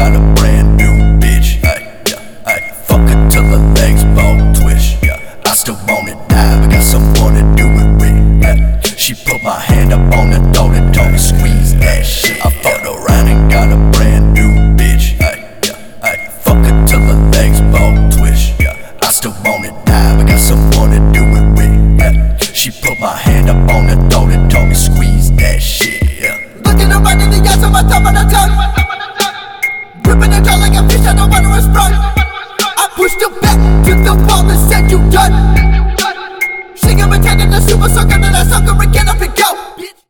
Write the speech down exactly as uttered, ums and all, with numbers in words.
got a brand new bitch. Ay, yeah, ay, fuck her till her legs bone twitch. Yeah, I still wanna die, but got someone to do it with. Ay, she put my hand up on her throat and told me squeeze that shit. I fucked around and got a brand new bitch. Ay, yeah, ay, fuck her till her legs bone twitch. Yeah, I still wanna die, but got someone to do it with. Ay, she put my hand up on her throat and told me squeeze that shit. Yeah. Looking around in the eyes of my thumb on the tongue, gripping the jaw like a fish out of water and sprung. I pushed her back to the wall and said you done. She got me turning the super sucker, then I sucker again.